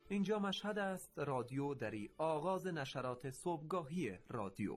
اینجا مشهد است، رادیو دری، آغاز نشرات صبحگاهی رادیو.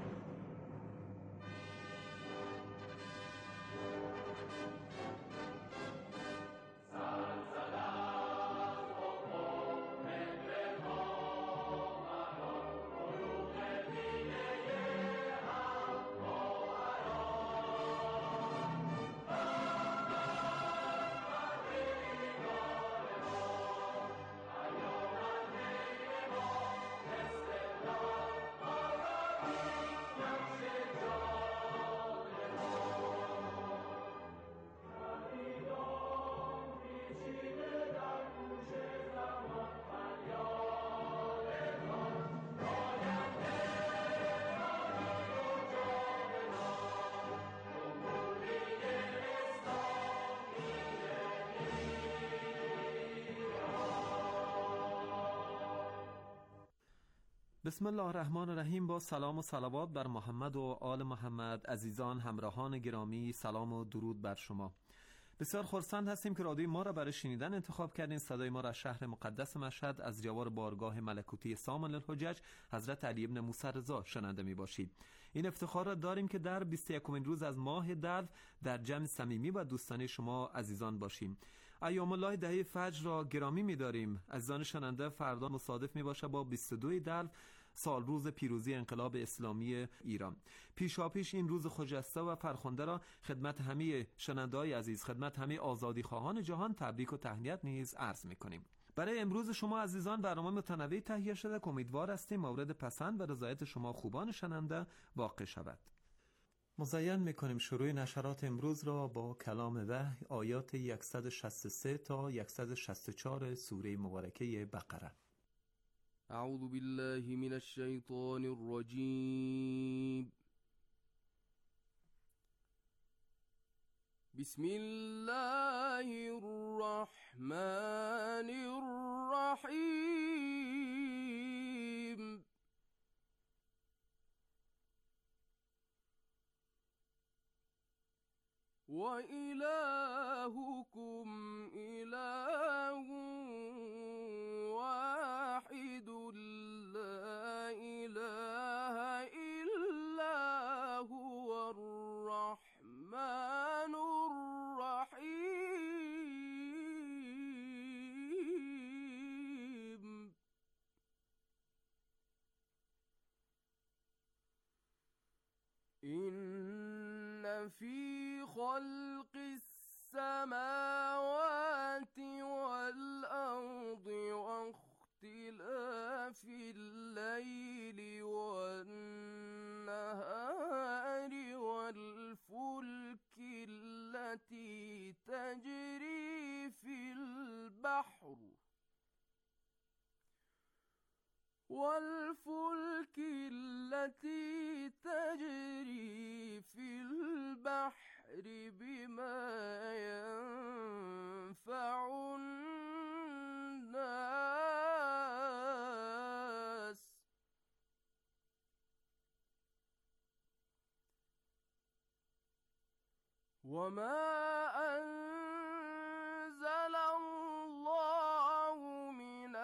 بسم الله الرحمن الرحیم. با سلام و صلوات بر محمد و آل محمد. عزیزان همراهان گرامی، سلام و درود بر شما. بسیار خرسند هستیم که رادیوی ما را برای شنیدن انتخاب کردین. صدای ما را از شهر مقدس مشهد از جوار بارگاه ملکوتی سامان الحجج حضرت علی ابن موسی رضا شنونده می باشید. این افتخار را داریم که در 21مین روز از ماه دلو در جمع صمیمی و دوستانه شما عزیزان باشیم. ایام الله دهه فجر را گرامی می داریم. عزیزان شنونده، فردا مصادف می باشه با 22 دلو، سال روز پیروزی انقلاب اسلامی ایران. پیشاپیش این روز خجسته و فرخنده را خدمت همه شنونده‌های عزیز، خدمت همه آزادی خواهان جهان تبریک و تهنیت نیز عرض می‌کنیم. برای امروز شما عزیزان برنامه متنوعی تهیه شده که امیدوار هستیم مورد پسند و رضایت شما خوبان شنونده واقع شود. مزین می‌کنیم شروع نشرات امروز را با کلام وحی، آیات 163 تا 164 سوره مبارکه بقره. اعوذ بالله من الشیطان الرجیم. بسم الله الرحمن الرحیم. وإلهكم إله واحد لا إله إلا هو الرحمن الرحيم. إن في خلق السماوات والأرض واختلاف الليل والنهار والفلك التي تجري في البحر بما ينفع الناس وما أنزل الله من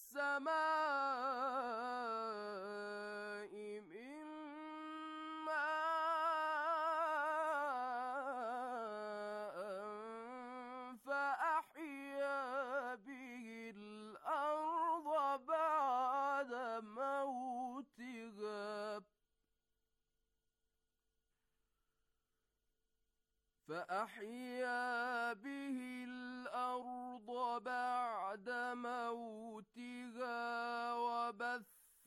السماء من ماء فأحيا به الأرض بعد موتها وبث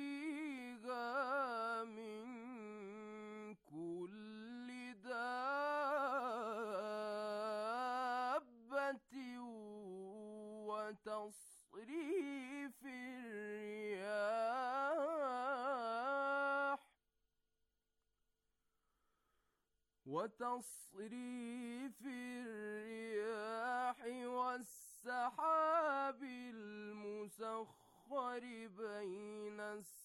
فيها من كل دابة وتصريف الرياح والسحاب المسخر بين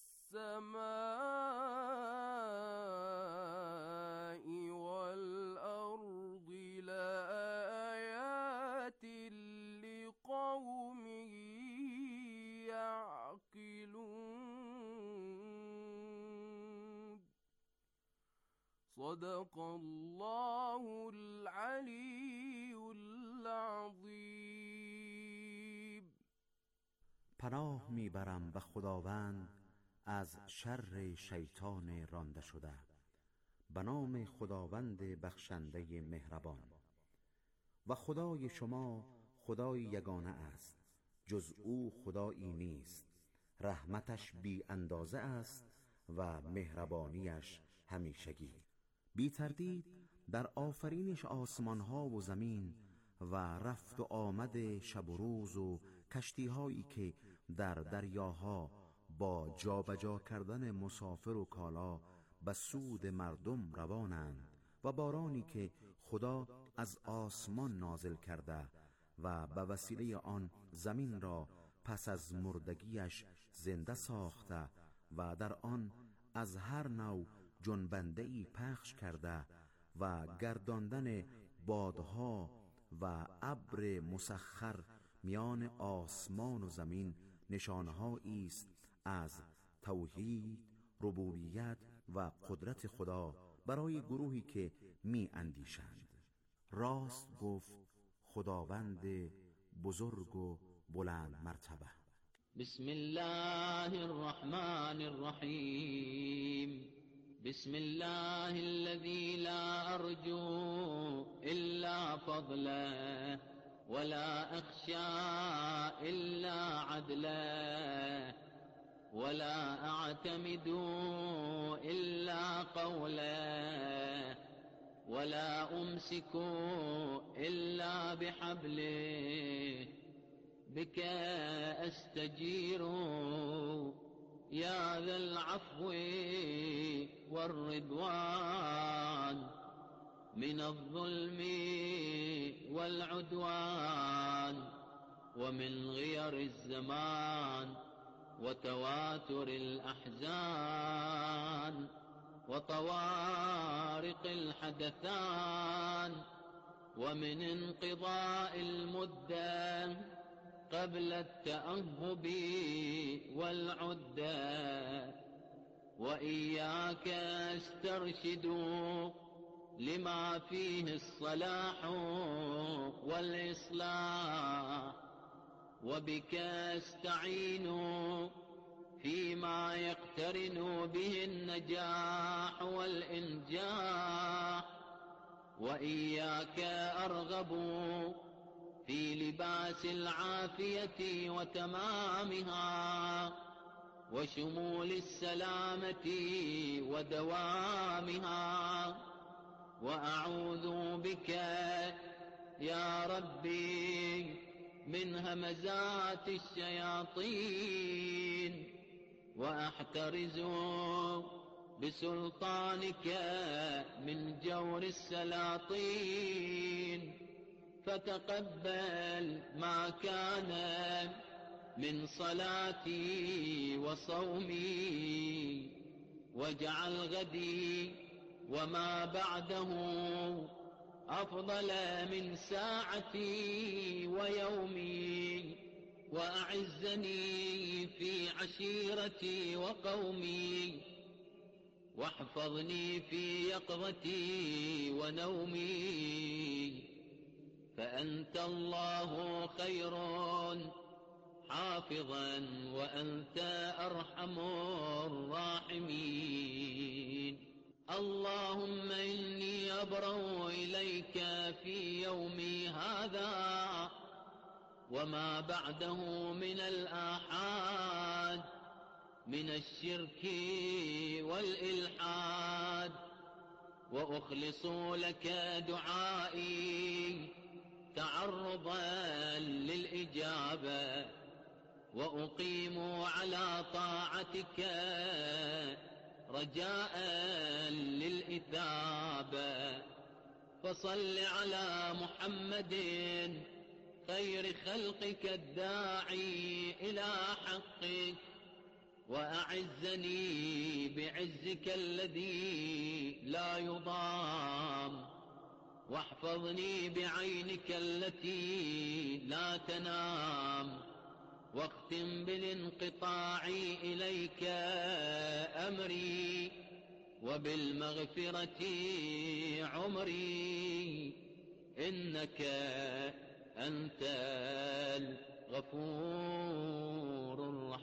السماء والأرض لآيات لقوم صدق الله العلی العظیم. پناه میبرم به خداوند از شر شیطان رانده شده. به نام خداوند بخشنده مهربان. و خدای شما خدای یگانه است، جز او خدایی نیست. رحمتش بی اندازه است و مهربانیش همیشگی. بی تردید در آفرینش آسمان ها و زمین و رفت و آمد شب و روز و کشتی هایی که در دریاها با جابجا کردن مسافر و کالا به سود مردم روانند و بارانی که خدا از آسمان نازل کرده و به وسیله آن زمین را پس از مردگیش زنده ساخته و در آن از هر نوع جنبنده‌ای پخش کرده و گرداندن بادها و ابر مسخر میان آسمان و زمین نشانه‌هایی است از توحید، ربوبیت و قدرت خدا برای گروهی که می اندیشند. راست گفت خداوند بزرگ و بلند مرتبه. بسم الله الرحمن الرحیم. بسم الله الذي لا أرجو إلا فضله ولا أخشى إلا عدله ولا أعتمد إلا قوله ولا أمسك إلا بحبله بك أستجير يا ذا العفو والرضوان من الظلم والعدوان ومن غير الزمان وتواتر الأحزان وطوارق الحدثان ومن انقضاء المدة قبل التأهب والعدة وإياك استرشد لما فيه الصلاح والإصلاح وبك استعين فيما يقترن به النجاح والإنجاح وإياك أرغب في لباس العافية وتمامها وشمول السلامة ودوامها وأعوذ بك يا ربي من همزات الشياطين وأحترز بسلطانك من جور السلاطين فتقبل ما كان من صلاتي وصومي واجعل غدي وما بعده أفضل من ساعتي ويومي وأعزني في عشيرتي وقومي واحفظني في يقظتي ونومي فأنت الله خير حافظا وأنت أرحم الراحمين. اللهم إني أبرأ إليك في يومي هذا وما بعده من الآحاد من الشرك والإلحاد وأخلص لك دعائي تعرضا للإجابة وأقيم على طاعتك رجاء للإثابة فصل على محمد خير خلقك الداعي إلى حقك وأعزني بعزك الذي لا يضام واحفظني بعينك التي لا تنام واختم بالانقطاع إليك أمري وبالمغفرة عمري إنك أنت الغفور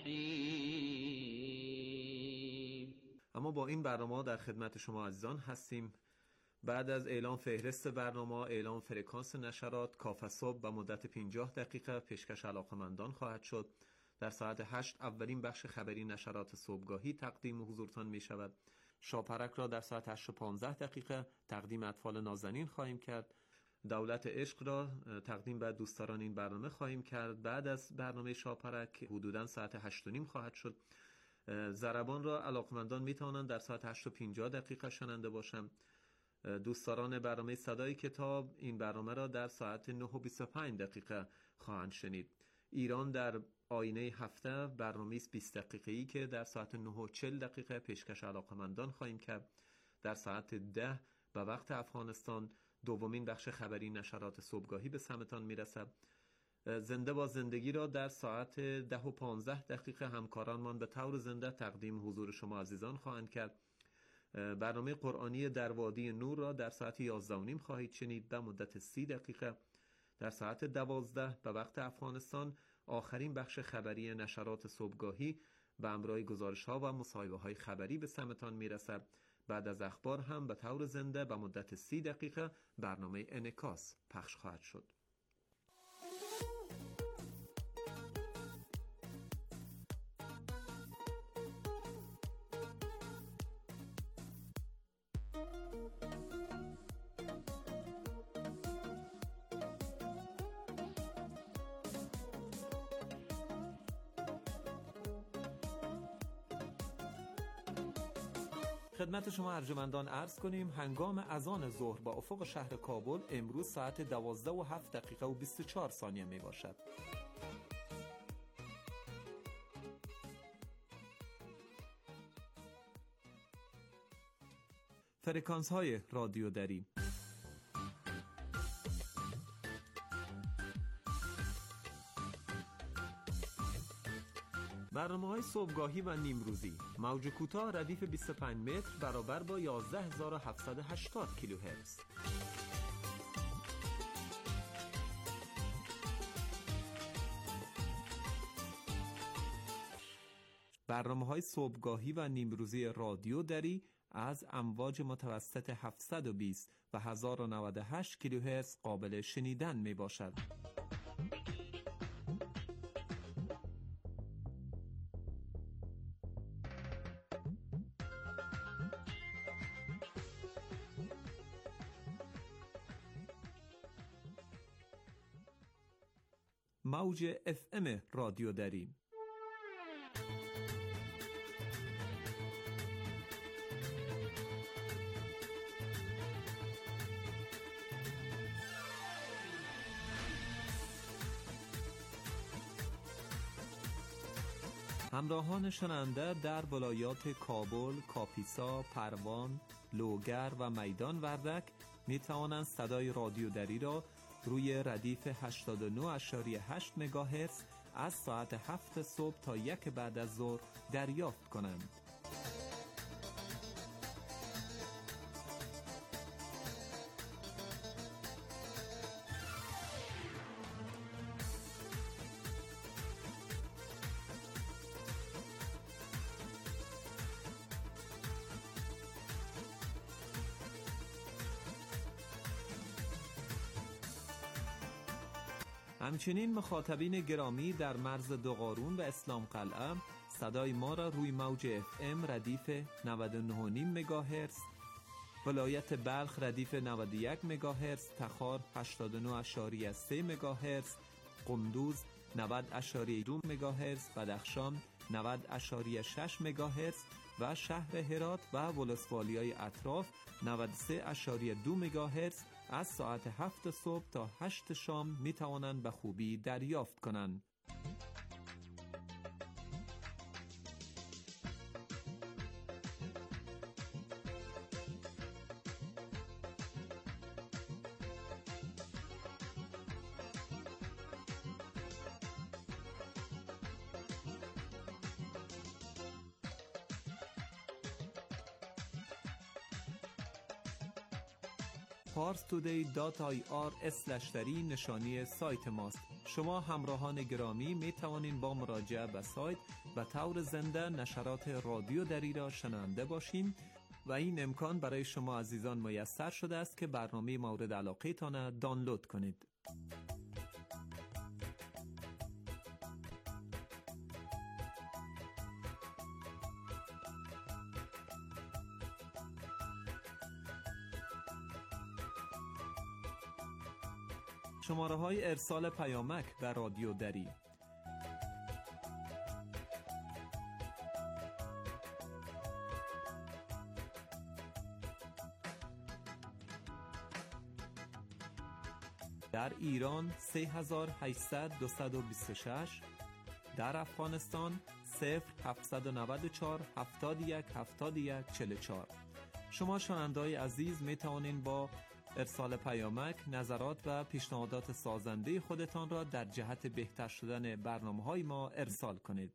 الرحیم. اما با این برنامه در خدمت شما عزیزان هستیم. بعد از اعلام فهرست برنامه، اعلام فرکانس نشرات، کافه صبح و مدت 50 دقیقه پیشکش علاقمندان خواهد شد. در ساعت 8 اولین بخش خبری نشرات صبحگاهی تقدیم حضورتان می شود. شاپرک را در ساعت 8 و 15 دقیقه تقدیم اطفال نازنین خواهیم کرد. دولت عشق را تقدیم به دوستداران این برنامه خواهیم کرد. بعد از برنامه شاپرک حدوداً ساعت 8:30 خواهد شد. ضربان را علاقمندان می توانند در ساعت 8 و 50 دقیقه شنونده باشند. دوستداران برنامه صدای کتاب این برنامه را در ساعت 9 و 25 دقیقه خواهند شنید. ایران در آینه هفته برنامه 20 دقیقه‌ای که در ساعت 9 و 40 دقیقه پیشکش علاقمندان خواهیم کرد. در ساعت 10 به وقت افغانستان دومین بخش خبری نشرات صبحگاهی به سمتان میرسد. زنده با زندگی را در ساعت 10 و 15 دقیقه همکارانمان به طور زنده تقدیم حضور شما عزیزان خواهند کرد. برنامه قرآنی در وادی نور را در ساعت 11:30 خواهید شنید به مدت 30 دقیقه. در ساعت 12 به وقت افغانستان آخرین بخش خبری نشرات صبحگاهی به همراه گزارش‌ها و مصاحبه‌های خبری به سمتان میرسد. بعد از اخبار هم به طور زنده به مدت 30 دقیقه برنامه انعکاس پخش خواهد شد. خدمت شما ارجمندان عرض کنیم هنگام اذان ظهر با افق شهر کابل امروز ساعت 12 و 7 دقیقه و 24 ثانیه می باشد. فرکانس های رادیو دری. برنامه‌های صبحگاهی و نیمروزی. موج کوتاه ردیف 25 متر برابر با 11780 کیلوهرتز. برنامه‌های صبحگاهی و نیمروزی رادیو دری از امواج متوسط 720 و 1098 کیلوهرتز قابل شنیدن می باشد. موج FM رادیو دری. همراهان شنونده در ولایات کابل، کاپیسا، پروان، لوگر و میدان وردک می توانند صدای رادیو دری را روی ردیف 89.8 مگاهرتز از ساعت 7 صبح تا 1 بعد از ظهر دریافت کنند. همچنین مخاطبین گرامی در مرز دوقارون و اسلام قلعه صدای ما را روی موج FM ردیف 99.5 مگاهرتز، ولایت بلخ ردیف 91 مگاهرتز، تخار 89.3 مگاهرتز، قندوز 90.2 مگاهرتز، بدخشان 90.6 مگاهرتز و شهر هرات و ولسوالیای اطراف 93.2 مگاهرتز از ساعت 7 صبح تا 8 شام می توانند به خوبی دریافت کنند. parstoday.ir/dari نشانی سایت ماست. شما همراهان گرامی می توانید با مراجعه به سایت به طور زنده نشرات رادیو دری را شنونده باشین و این امکان برای شما عزیزان میسر شده است که برنامه مورد علاقه تان دانلود کنید. شماره‌های ارسال پیامک به رادیو دری: در ایران 3800-226، در افغانستان 0794-71-71-44. شما شنونده‌های عزیز می توانید با ارسال پیامک نظرات و پیشنهادات سازنده خودتان را در جهت بهتر شدن برنامه‌های ما ارسال کنید.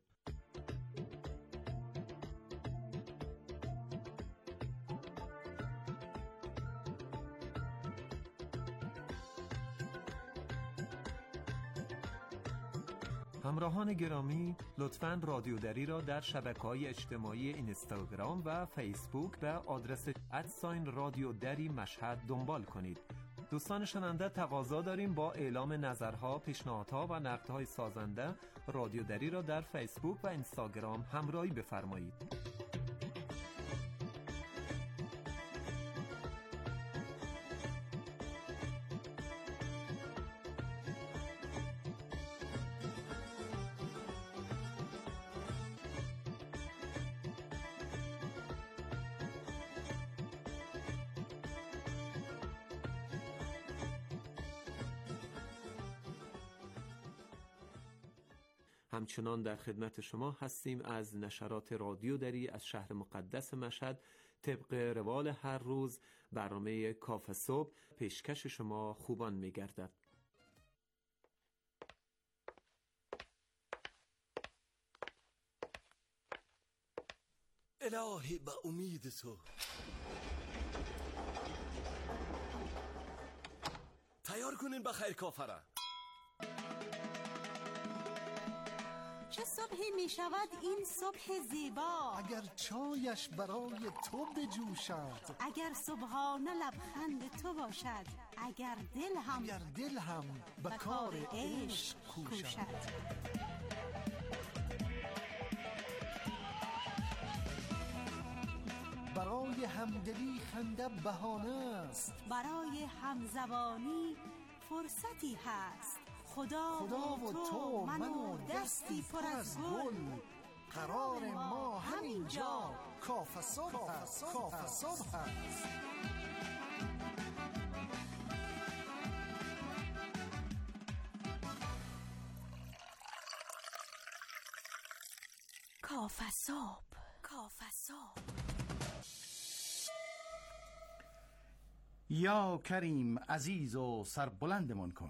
همراهان گرامی، لطفاً رادیو دری را در شبکه‌های اجتماعی اینستاگرام و فیسبوک به آدرس @رادیو دری مشهد دنبال کنید. دوستان شنونده، تقاضا داریم با اعلام نظرها، پیشنهادها و نقدهای سازنده رادیو دری را در فیسبوک و اینستاگرام همراهی بفرمایید. همچنان در خدمت شما هستیم از نشرات رادیو دری از شهر مقدس مشهد. طبق روال هر روز برنامه کافه صبح پیشکش شما خوبان می‌گردد. الهی به امید تو. تیار کنین بخیر کافه را. چه صبحی می شود این صبح زیبا، اگر چایش برای تو بجوشد، اگر صبحانه لبخند تو باشد، اگر دل هم به کار عشق کوشد. برای همدلی خنده بهانه است، برای همزبانی فرصتی هست. خدا و تو من و دستی پر از گل، قرار ما همینجا کافه صبح است. کافه صبح. یا کریم عزیز و سربلندمان کن.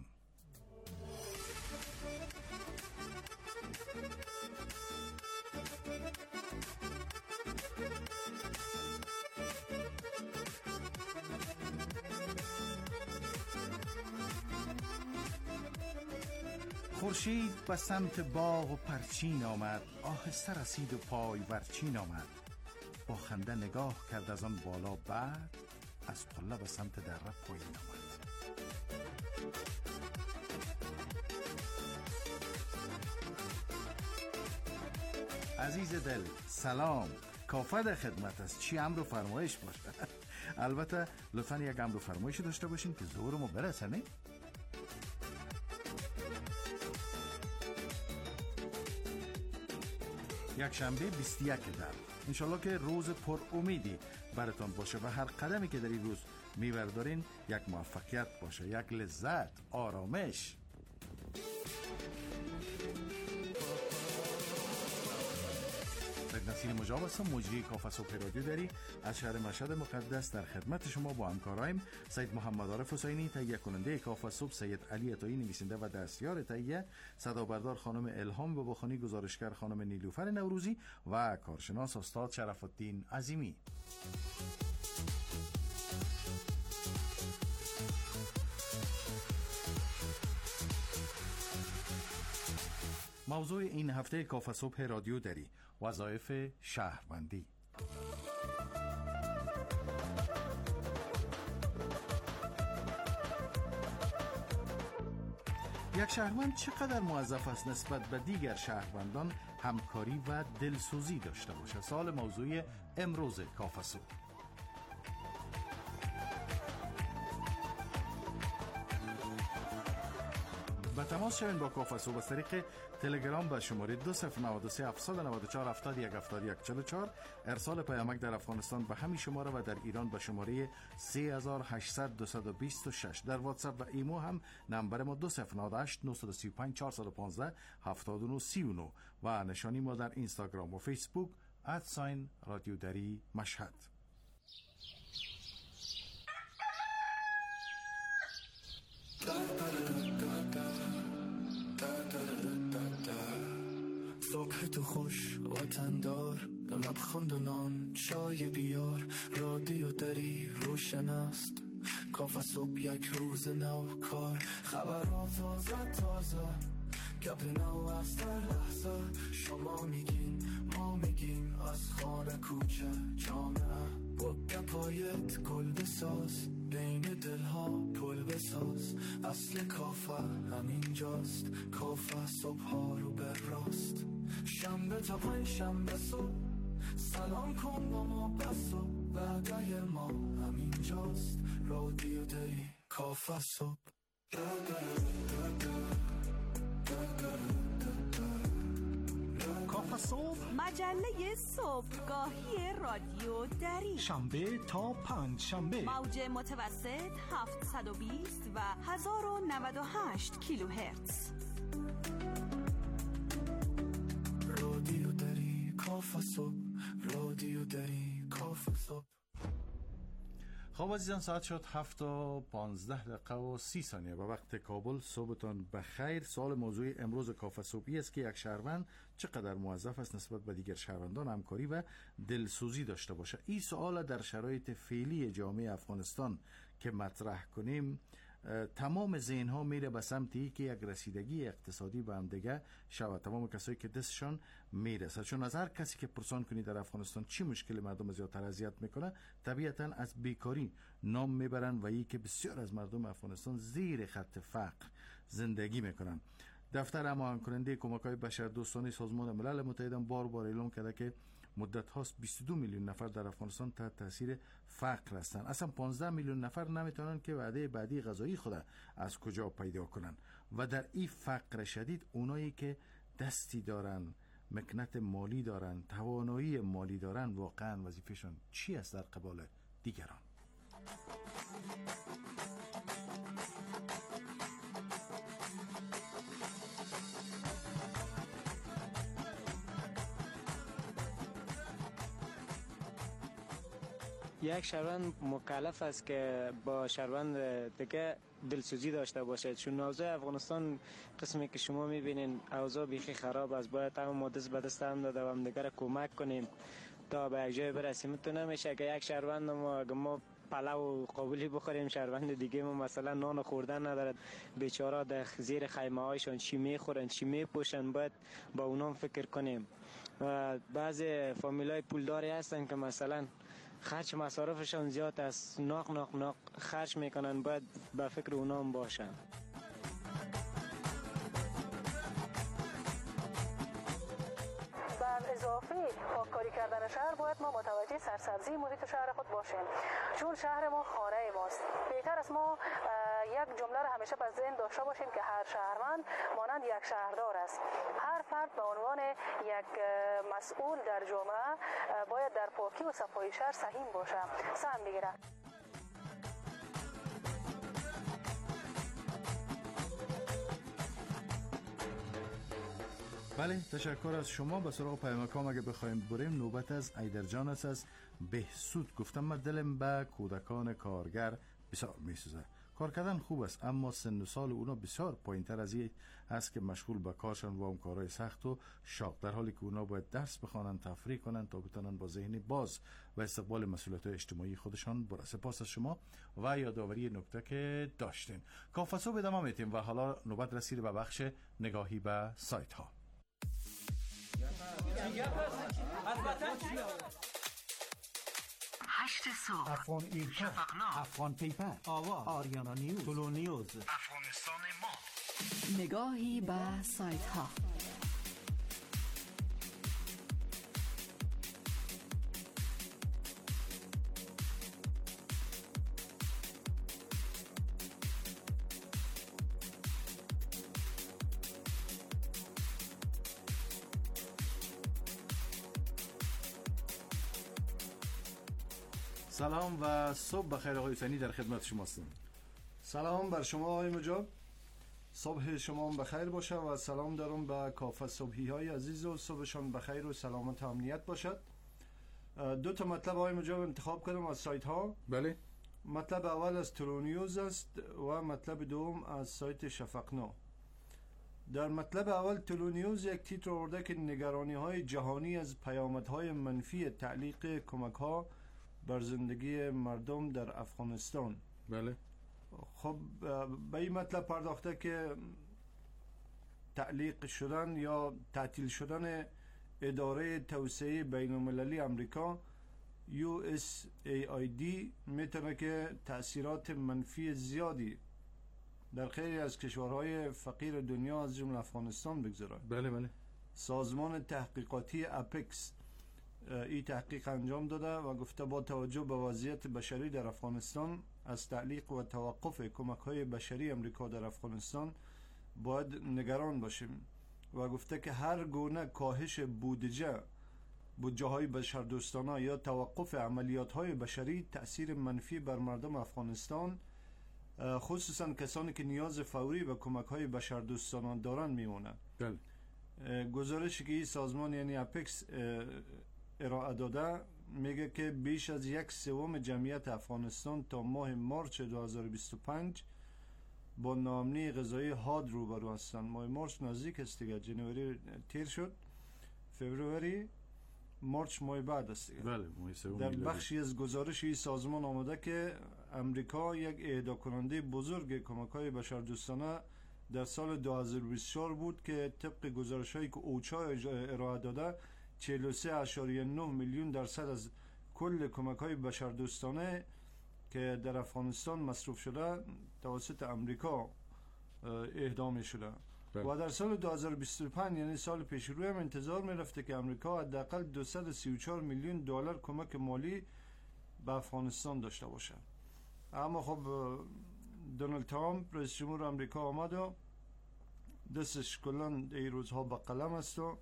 خورشید به سمت باغ و پرچین آمد، آهسته رسید و پای برچین آمد. با خنده نگاه کرد از آن بالا، بعد از قله به سمت دره پایین آمد. عزیز دل سلام، کافه در خدمت است. چی امر و فرمایش باشه؟ البته لطفاً یک امر و فرمایش داشته باشین که زورمو برسه. نه یک شنبه 21 در انشالله که روز پر امیدی براتون باشه و هر قدمی که در این روز میبردارین یک موفقیت باشه، یک لذت، آرامش. نصیر مجاب هستم، مجری کافه صبح رادیو دری از شهر مشهد مقدس. در خدمت شما با همکارایم سید محمد عارف حسینی تهیه کننده کافه صبح، سید علی عطایی نویسنده و دستیار تهیه، صدابردار خانم الهام باباخانی، گزارشگر خانم نیلوفر نوروزی و کارشناس استاد شرف الدین عظیمی. موضوع این هفته کافه صبح رادیو دری: وظایف شهروندی. یک شهروند چقدر موظف است نسبت به دیگر شهروندان همکاری و دلسوزی داشته باشد؟ سوال موضوع امروز کافه صبح. با تماس شوین با کافه صبح از طریق تلگرام به شماره 2093 794 71 44. ارسال پیامک در افغانستان به همین شماره و در ایران به شماره 3800 226. در واتساپ و ایمو هم نمبر ما 2098 935 415 7939 و نشانی ما در اینستاگرام و فیسبوک @رادیو دری مشهد. صبح تو خوش وطندار به لبخند و نان چای بیار، رادیو دری روشن است، کافه صبح یک روز نو کار، خبرات تازه گپ نو از در لحظه، شما میگین ما میگیم، از خانه کوچه جامعه با گپایت گل بساز، بین دلها پل بساز، اصل کافه همینجاست، کافه صبح ها رو بر راست، شنبه تا پنج شنبه صبح سلام کن با ما بس و بعدای ما همینجاست، رادیو دری کافه صبح. کافه صبح، مجله صبحگاهی رادیو دری، شنبه تا پنج شنبه، موج متوسط 720 و 1098 کیلوهرتز. رادیو دری کافه صبح، رادیو دری کافه صبح. خب عزیزان، ساعت شد 7:15 و وقت کابل. صبحتان بخیر. سوال موضوع امروز کافه صبحی است که یک شهروند چقدر موظف است نسبت به دیگر شهروندان همکاری و دلسوزی داشته باشه. این سوال در شرایط فعلی جامعه افغانستان که مطرح کنیم، تمام ذهن ها میره به سمتی که یک رسیدگی اقتصادی به هم دیگه شود. تمام کسایی که دستشان میرسه، چون از هر کسی که پرسان کنی در افغانستان چی مشکل مردم زیادتر اذیت میکنه، طبیعتا از بیکاری نام میبرن و ای که بسیار از مردم افغانستان زیر خط فقر زندگی میکنن. دفتر هماهنگ کننده کمک‌های بشردوستانه سازمان ملل متحد بار اعلام کرده که مدت هاست 22 میلیون نفر در افغانستان تحت تاثیر فقر هستند. اصلا 15 میلیون نفر نمیتونن که وعده بعدی غذایی خود از کجا پیدا کنن و در این فقر شدید اونایی که دستی دارن، مکنت مالی دارن، توانایی مالی دارن، واقعا وظیفهشون چی است در قبال دیگران؟ یک شهروند مکلف است که با شهروند دیگه دلسوزی داشته باشه، چون اوضاع افغانستان قسمی که شما میبینین اوضاع بیخی خراب است. باید هم ما دست به دست هم داده و هم دیگر کمک کنیم تا به یک جای برسیم. تو نمیشه که یک شهروند ما پلو قابلی بخوریم، شهروند دیگه ما مثلا نان خوردن ندارد، بیچاره در زیر خیمه هایشان چی میخورن چی میپوشن، باید با اونام فکر کنیم. و بعضی فامیلای پولداری هستن که مثلا خرج مصارفشان زیاد است، ناق خرج میکنن، باید به فکر اونام باشن. بر اضافه پاککاری کردن شهر باید ما متوجه سرسبزی محیط شهر خود باشیم، چون شهر ما خانه ماست. بهتر است ما یک جمله را همیشه به ذهن داشته باشیم که هر شهروند مانند یک شهردار است. هر فرد به عنوان یک مسئول در جامعه باید در پاکی و صفای شهر سهیم باشه، سهم بگیره. بله، تشکر از شما. به سراغ پیامکام اگه بخوایم بریم، نوبت از ایدرجان است از بهسود. گفتم من دلم به کودکان کارگر بسیار میسوزه. کار کردن خوب است، اما سن و سال اونا بسیار پایینتر از این است که مشغول به کارشان و اون کارهای سخت و شاق، در حالی که اونا باید درس بخوانن، تفریح کنن تا بتونن با ذهن باز و استقبال مسئولیت اجتماعی خودشان برن. سپاس از شما و یادآوری نکته که داشتین. کافه صبح ادامه میدیم و حالا نوبت رسید به بخش نگاهی به سایت ها. 8 صبح افغان ایرکا، شفقنا، افغان پیپر، آواز، آریانا نیوز، تولو نیوز، افغانستان ما. نگاهی به سایت ها. سلام و صبح بخیر آقای حسینی، در خدمت شما هستم. سلام بر شما آقای مجاب، صبح شما بخیر باشه و سلام دارم به کافه صبحی های عزیز و صبحشان بخیر و سلامت و امنیت باشد. دو تا مطلب آقای مجاب انتخاب کردم از سایت ها. بله. مطلب اول از تولو نیوز است و مطلب دوم از سایت شفقنا. در مطلب اول تولو نیوز یک تیتر آورده که نگرانی های جهانی از پیامدهای منفی تعلیق کمک ها بر زندگی مردم در افغانستان. بله. خب به این مطلب پرداخته که تعلیق شدن یا تعطیل شدن اداره توسعه بین المللی امریکا USAID میتونه که تأثیرات منفی زیادی در خیلی از کشورهای فقیر دنیا از جمله افغانستان بگذاره. بله بله. سازمان تحقیقاتی اپکس این تحقیق انجام داده و گفته با توجه به وضعیت بشری در افغانستان از تعلیق و توقف کمک‌های بشری امریکا در افغانستان باید نگران باشیم و گفته که هر گونه کاهش بودجه های بشردوستانه یا توقف عملیات های بشری تأثیر منفی بر مردم افغانستان خصوصا کسانی که نیاز فوری به کمک های بشردوستانه دارند میمونه. بله. گزارشی که این سازمان یعنی اپکس ارائه داده میگه که بیش از 1/3 جمعیت افغانستان تا ماه مارچ 2025 با ناامنی غذایی حاد روبرو هستند. ماه مارچ نزدیک است دیگه، جنوری تیر شد، فوریه مارچ ماه بعد است دیگه. بله. در بخشی از گزارش این سازمان آمده که امریکا یک اهدا کننده بزرگ کمک‌های بشردوستانه در سال 2024 بود که طبق گزارش‌هایی که اوچا ارائه داده 43.9 میلیون درصد از کل کمک‌های بشردوستانه که در افغانستان مصرف شده توسط امریکا اهدا می شده. و در سال 2025 یعنی سال پیش روی هم انتظار می رفته که امریکا حداقل 234 میلیون دلار کمک مالی به افغانستان داشته باشه. اما خب دونالد ترامپ رئیس جمهور امریکا آمد و دستش کلان این روزها به قلم است و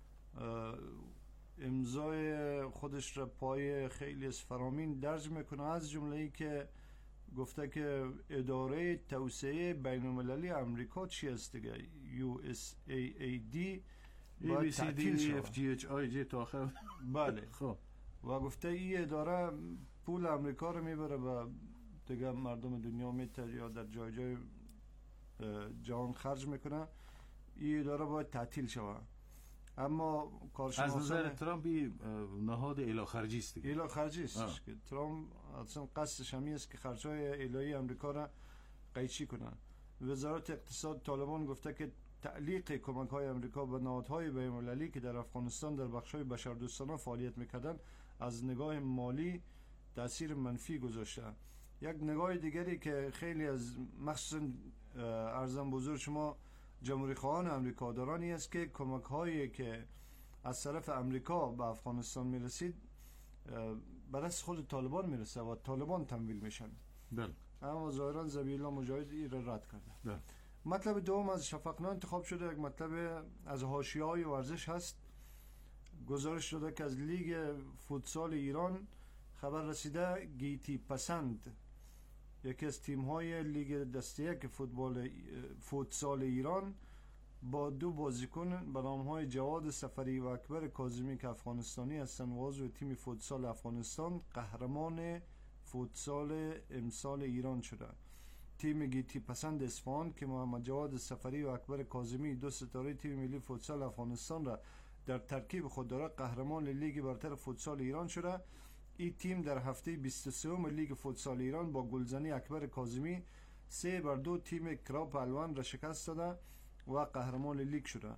امضای خودش را پای خیلی از فرامین درج میکنه، از جمله ای که گفته که اداره توسعه بین المللی امریکا چی است دیگه، USAID باید تعطیل شود. FGHIJ تا آخر. بله. خب و گفته این اداره پول امریکا رو میبره و دیگه مردم دنیا میتر یا در جای جای جهان خرج میکنه. این اداره باید تعطیل شود. اما از نظر ترامپ نهاد اله خرجی است دیگه. اله خرجی است که ترامپ اصلا قصدش همین است که خرج‌های الهی امریکا را قیچی کنه. وزارت اقتصاد طالبان گفته که تعلیق کمک‌های امریکا به نهادهای بین‌المللی که در افغانستان در بخش‌های بشردوستانه فعالیت می‌کردند از نگاه مالی تأثیر منفی گذاشته. یک نگاه دیگری که خیلی از مخصوصا ارزم بزرگ شما جمهوری خواهان امریکا دارانی است که کمک هایی که از طرف امریکا به افغانستان میرسید بر از خود طالبان میرسه و طالبان تمویل میشن. بله. اما ظاهرا ذبیح الله مجاهد این را رد کرده. بله. مطلب دوم از شفقنا انتخاب شده، یک مطلب از حاشیه‌های ورزش هست. گزارش شده که از لیگ فوتسال ایران خبر رسیده گیتی پسند، یکی از تیم‌های لیگ دسته یک فوتسال ایران با دو بازیکن به نام‌های جواد سفری و اکبر کاظمی که افغانستانی هستند و عضو تیم فوتسال افغانستان قهرمان فوتسال امسال ایران شده. تیم گیتی پسند اصفهان که محمد جواد سفری و اکبر کاظمی دو ستاره تیم ملی فوتسال افغانستان را در ترکیب خود دارد قهرمان لیگ برتر فوتسال ایران شده. این تیم در هفته 23 لیگ فوتسال ایران با گلزنی اکبر کاظمی 3-2 تیم کرا پهلوان را شکست داده و قهرمان لیگ شده.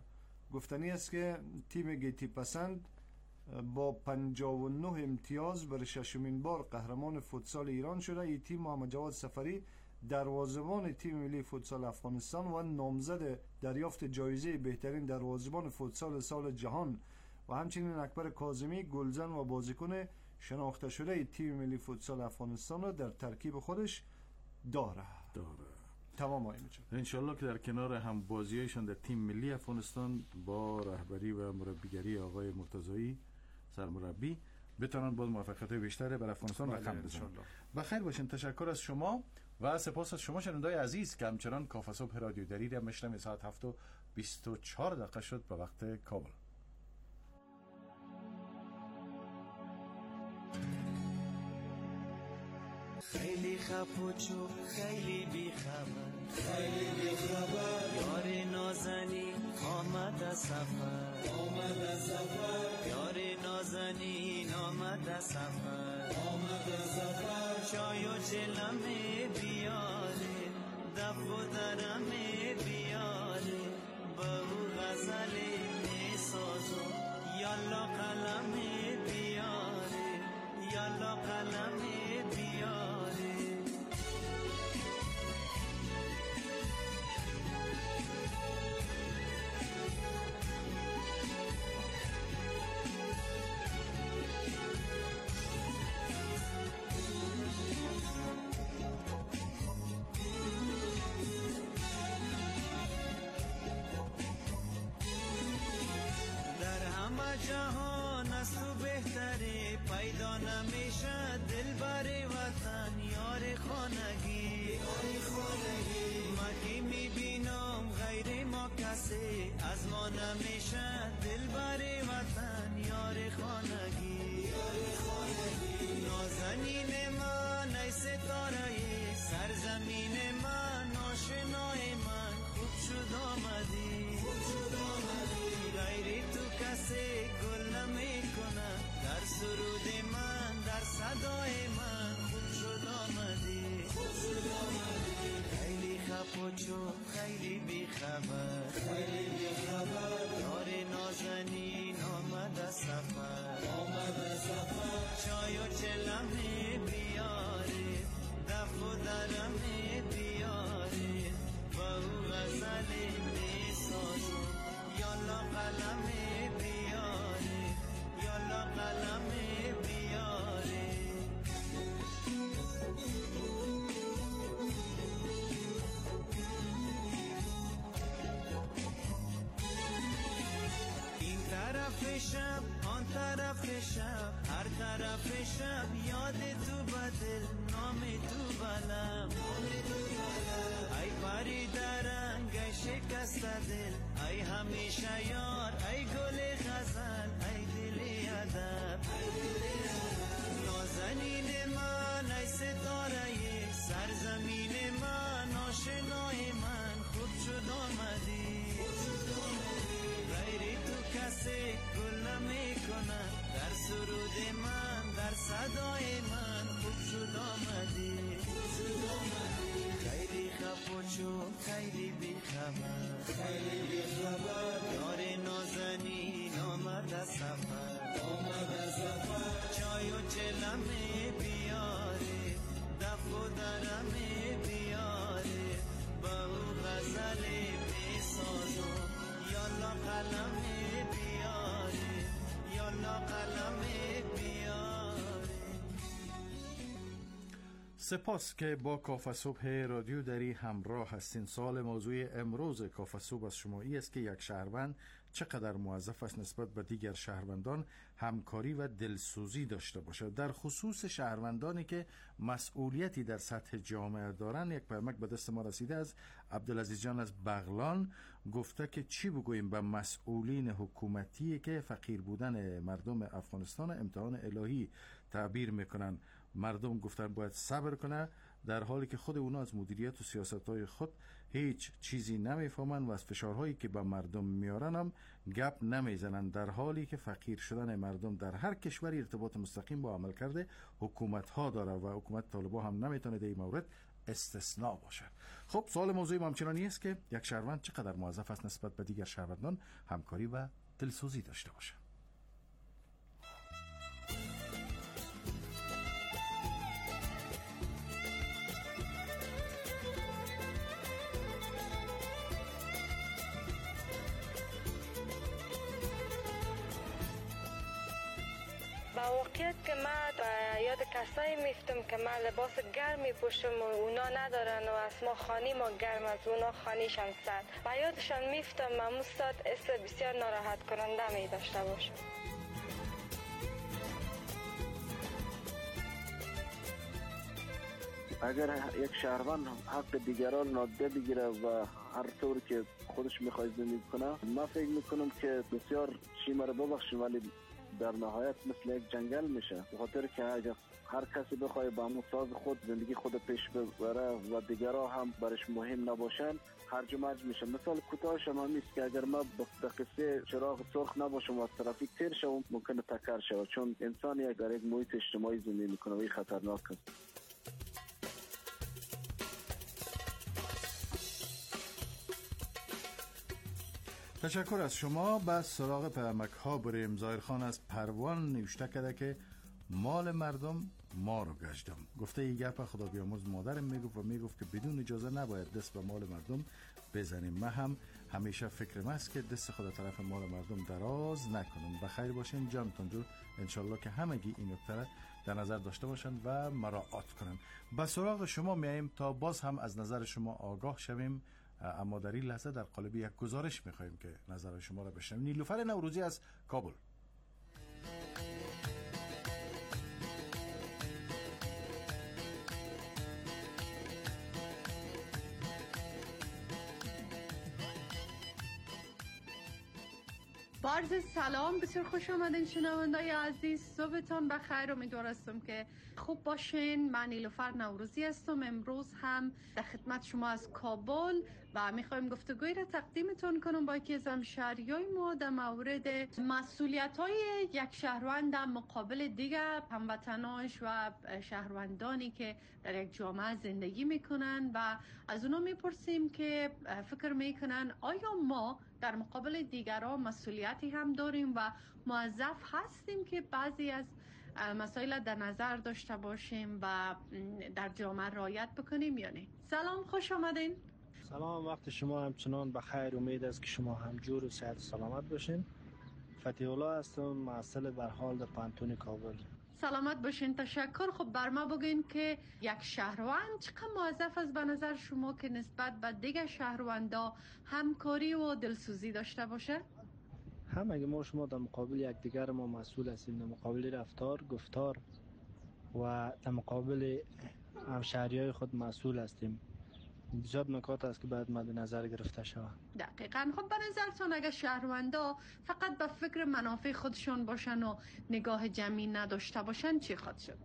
گفتنی است که تیم گیتی پسند با 59 امتیاز برای ششمین بار قهرمان فوتسال ایران شده. این تیم محمد جواد سفری دروازه‌بان تیم ملی فوتسال افغانستان و نامزد دریافت جایزه بهترین دروازه‌بان فوتسال سال جهان و همچنین اکبر کاظمی گلزن و بازیکن شناخته شده تیم ملی فوتسال افغانستان را در ترکیب خودش داره. تمام آقای میچم. انشالله که در کنار هم بازیایشان در تیم ملی افغانستان با رهبری و مربیگری آقای مرتضایی سرمربی بتونن باز موفقیت بیشتر بر افغانستان رقم بزنن. بخیر باشین. تشکر از شما و سپاس از شما شنوندای عزیز که همچنان کافه صبح رادیو دری را میشنوید. ساعت 7:24 شد به وقت کابل. خیلی خفوچو خیلی بیخبر یار نازنین آمد از سفر یار نازنین آمد از سفر چای و چلمه بیاره دف و درمه بیاره بهو غزل میسازو یالا قلمه بیاره یالا قلمه بیاره جهان از تو بهتره پیدا نمیشه دلبر وطن یار خانگی مگی میبینم غیر ما کسی از ما نمیشه دلبر وطن یار خانگی نازنین من ای ستاره سرزمین من آشنای من خوب شد آمدی غیر تو کسی گل نمی کنه در سرود من در صدای من خوب شد آمدی خیلی خفوچو خیلی بیخبر یار نازنین آمد از سفر چای و چلمه بیاره دف و درمه بیاره با او غزل میسازو یالا قلمه بیاره یالا قلمه بیاره این طرف شب آن طرف شب هر طرف شب یاد تو بدل نام تو بلم ای پری درنگ ای شکست دل ای همیشه یار ای گل غزل ای دل ادب نازنین من ای ستاره سرزمین من آشنای من خوب شد آمدی غیر تو کسی گل نمی کنه در سرود من در صدای من خوب شد آمدی خیلی خفوچو خیلی بیخبر یار نازنین آمد از سفر چای و چلمه بیاره دف و درمه بیاره با او غزل میسازو یالا قلمه بیاره یالا قلمه بیاره. سپاس که با کافه صبح رادیو دری همراه هستین. سوال موضوع امروز کافه صبح از شما ای است که یک شهروند چقدر موظف است نسبت به دیگر شهروندان همکاری و دلسوزی داشته باشد. در خصوص شهروندانی که مسئولیتی در سطح جامعه دارند یک پیامک به دست ما رسیده از عبدالعزیز جان از بغلان. گفته که چی بگوییم به مسئولین حکومتی که فقیر بودن مردم افغانستان امتحان الهی تعبیر میکنن. مردم گفتن باید صبر کنه در حالی که خود اونا از مدیریت و سیاست‌های خود هیچ چیزی نمیفهمن و از فشارهایی که به مردم میارن هم گپ نمیزنن، در حالی که فقیر شدن مردم در هر کشوری ارتباط مستقیم با عملکرد حکومت‌ها داره و حکومت طالبان هم نمیتونه در این مورد استثناء باشه. خب سوال موضوعی ما همچنانی است که یک شهروند چقدر موظف است نسبت به دیگر شهروندان همکاری و دلسوزی داشته باشه؟ با واقعیت که من یاد کسایی میفتم که من لباس گرم میپوشم و اونا ندارن و از ما خانی ما گرم از اونا خانیشان سرد و یادشان میفتم من مستاد است بسیار ناراحت کننده می داشته باشم. اگر یک شهروند حق دیگران نادیده بگیره و هر طور که خودش میخواد زندگی کنه، من فکر میکنم که بسیار شیمه رو ببخشیم ولی در نهایت مثل یک جنگل میشه، به خاطر که اگر هر کسی بخواد با همون ساز خود زندگی خود پیش ببره و دیگرها هم برش مهم نباشن هرج و مرج میشه. مثال کوتاهش هم نیست که اگر ما به قصه چراغ سرخ نباشم و از ترافیک تیر شوم ممکنه تکر شود، چون انسان یک در یک محیط اجتماعی زندگی میکنه و این خطرناک است. تشکر از شما. بس سراغ پیامک ها بریم. ظاهر خان از پروان نوشته کرده که مال مردم ما رو گشتم. گفته ای گپ خدا بیامرز مادرم میگفت که بدون اجازه نباید دست به مال مردم بزنیم. من هم همیشه فکرم است که دست خدا طرف مال مردم دراز نکنم. بخیر باشین، جانتون جور. انشالله که همگی این نکته در نظر داشته باشن و مراعات کنن. به سراغ شما میایم تا باز هم از نظر شما آگاه شویم، اما در این لحظه در قالب یک گزارش میخوایم که نظر شما را بشنویم. نیلوفر نوروزی از کابل. عرض سلام، بسیار خوش آمدین شنوندای عزیز. صبحتان بخیر، امیدوارم که خوب باشین. من نیلوفر نوروزی هستم. امروز هم در خدمت شما از کابل و میخوایم گفتگوی را تقدیمتون کنم با یکی از همشهریای ما در مورد مسئولیت‌های یک شهروند در مقابل دیگر هموطناش و شهروندانی که در یک جامعه زندگی میکنن و از اونا میپرسیم که فکر میکنن آیا ما در مقابل دیگران مسئولیتی هم داریم و موظف هستیم که بعضی از مسائل در نظر داشته باشیم و در جامعه رعایت بکنیم یا نه؟ سلام، خوش آمدین. سلام، وقت شما همچنان بخیر. امید است که شما هم جور و صحت و سلامت باشین. فتیح الله هستم، محصل در حال در پانتون کابل. سلامت باشین، تشکر. خب بر ما بگین که یک شهروند چقدر موظف است به نظر شما که نسبت به دیگر شهروندا همکاری و دلسوزی داشته باشه؟ اگه ما شما در مقابل یک دیگر ما مسئول هستیم، در مقابل رفتار، گفتار و در مقابل همشهریای خود مسئول هستیم. بسیار نکات است که باید مد نظر گرفته شود. دقیقاً. خب به نظرتون اگر شهروندا فقط به فکر منافع خودشون باشن و نگاه جمعی نداشته باشن چی خواهد شد؟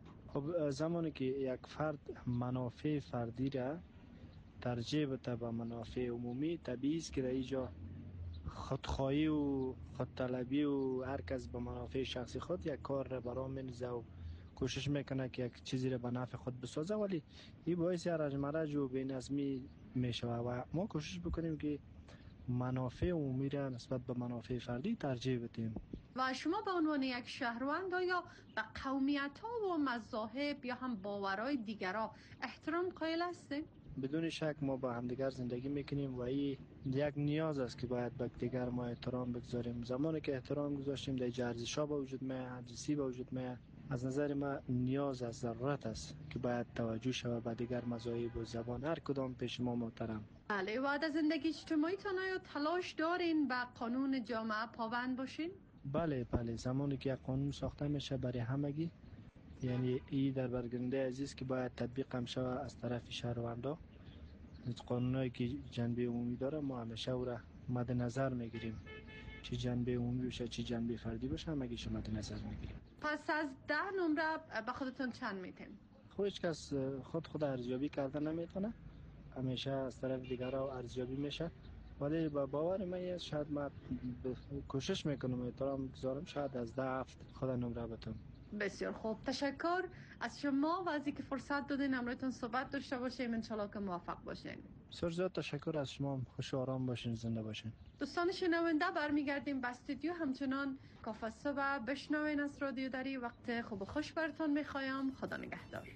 خب زمانی که یک فرد منافع فردی را ترجیح بده به منافع عمومی، طبیعی است که در اینجا خودخواهی و خودطلبی و هر کس به منافع شخصی خود یک کار را برام می‌ریزه و کوشش میکنه که یک چیزی را به نفع خود بسازه، ولی این باعث رجمرج و بی‌نظمی میشه و ما کوشش بکنیم که منافع عمومی را نسبت به منافع فردی ترجیح بدیم. و شما به عنوان یک شهروند یا به قومیت‌ها و مذاهب یا هم باورهای دیگرها احترام قائل هستید؟ بدون شک ما با همدیگر زندگی میکنیم و این یک نیاز است که باید به دیگر ما احترام بگذاریم. زمانی که احترام گذاشتیم در ارزش‌ها به وجود میاد، همجنسی به وجود میاد. از نظر ما نیاز از ضرورت است که باید توجه شود به دیگر مذاهب و زبان هر کدام پیش ما محترم. بله. و در زندگی اجتماعیتان آیا تلاش دارین به قانون جامعه پابند باشین؟ بله. زمانی که یک قانون ساخته میشه برای همگی، یعنی این در برگرنده عزیز که باید تطبیق هم شود از طرف شهروندا. قانونایی که جنبه عمومی داره ما همیشه او را مد نظر میگیریم، چه جنبه عمومی باشه چه جنبه فردی باشه همگیش مد نظر میگیریم. پس از 10 نمره به خودتون چند میتین؟ هیچ کس خود ارزیابی کرده نمیتونه، همیشه از طرف دیگرها ارزیابی میشه. ولی با باور من شاید من کوشش میکنم احترام بذارم، شاید از 10 خدا نمره بتم. بسیار خوب، تشکر از شما و از اینکه فرصت دادین امروزتون صحبت داشته باشیم. انشالله که موفق باشین. بسیار زیاد تشکر از شما. خوش و آرام باشین، زنده باشین. دوستان شنونده، برمیگردیم به استودیو. همچنان کافه صبح بشنوین از رادیو دری. وقت خوب و خوش براتون میخوایم. خدا نگهدار.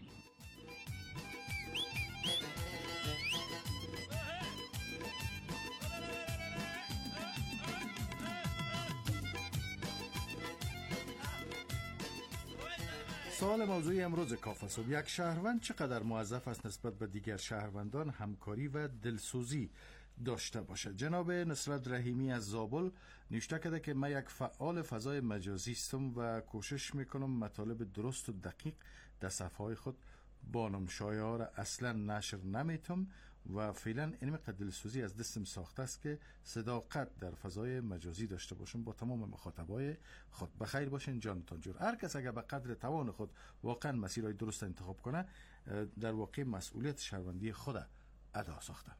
سوال موضوعی امروز کافه صبح: یک شهروند چقدر موظف است نسبت به دیگر شهروندان همکاری و دلسوزی داشته باشد؟ جناب نصرت رحیمی از زابل نوشته کرده که من یک فعال فضای مجازی هستم و کوشش میکنم مطالب درست و دقیق در صفحه خود بانم. شایعه ها را اصلا نشر نمیتم و فعلا این مقدار دلسوزی از دستم ساخته است که صداقت در فضای مجازی داشته باشم با تمام مخاطبای خود. بخیر باشین، جانتان جور. هر کس اگر به قدر توان خود واقعا مسیرهای درست انتخاب کنه، در واقع مسئولیت شهروندی خود ادا ساخته.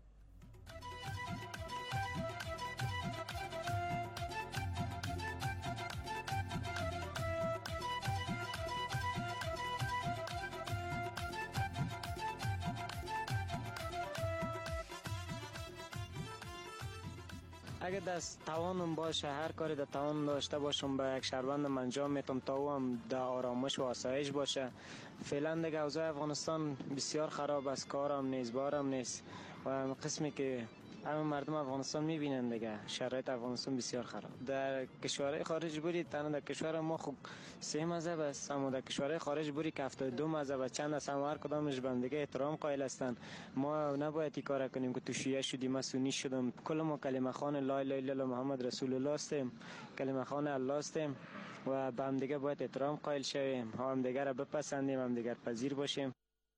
اگه دست توانم باشه، هر کاری در توان داشته باشم به یک شهروندم انجام میتم تا او هم در آرامش و آسایش باشه. فعلا دیگه اوضاع افغانستان بسیار خراب است، کارم نیست، بارم نیست و قسمی که همه مردم افغانستان میبینن دیگه شرایط افغانستان بسیار خراب. در کشورهای خارج بودید، تنها در کشور ما خوب 3 مذهب است، اما در کشورهای خارج بودید که 72 مذهب است، چند از هر کدامش به هم دیگه احترام قائل هستند. ما نباید این کار کنیم که تو شیعه شدیم، ما سنی شدیم. کل ما کلمه خوان لا اله الا الله محمد رسول الله هستیم، کلمه خوان الله هستیم و به هم دیگه باید احترام قائل شویم، هم دیگه را بپسندیم، هم دیگه پذیر باشیم.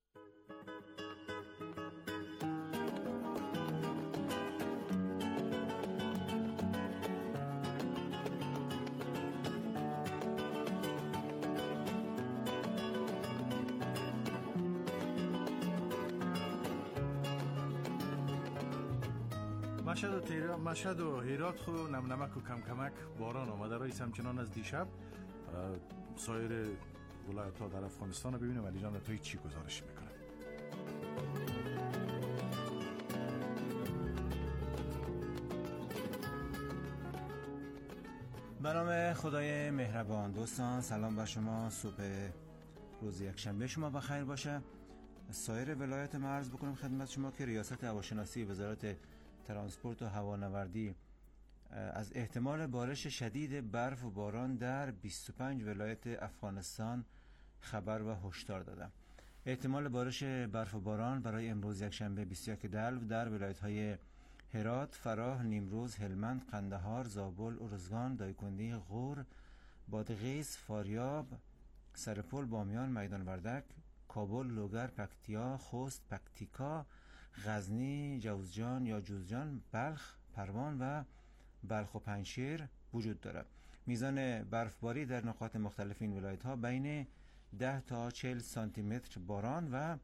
مشهد و هرات خو نمنمک و کم کمک باران آمده. رئیس همچنان از دیشب سایر ولایت ها در افغانستان رو ببینیم. علی جان توی چی گزارش میکنه؟ به نام خدای مهربان. دوستان سلام بر شما. صبح روز یکشنبه شما بخیر باشه. سایر ولایت ما عرض بکنم خدمت شما که ریاست هواشناسی وزارت ترانسپورت و هوانوردی از احتمال بارش شدید برف و باران در 25 ولایت افغانستان خبر و هشدار داده. احتمال بارش برف و باران برای امروز یکشنبه 21 دلو در ولایت‌های هرات، فراه، نیمروز، هلمند، قندهار، زابل، ارزگان، دایکنډی، غور، بادغیس، فاریاب، سرپل، بامیان، میدان وردک، کابل، لوگر، پکتیا، خوست، پکتیکا، غزنی، جوزجان یا جوزجان، بلخ، پروان و بلخ و پنجشیر وجود دارد. میزان برفباری در نقاط مختلف این ولایت ها بین 10 تا 40 سانتی متر باران و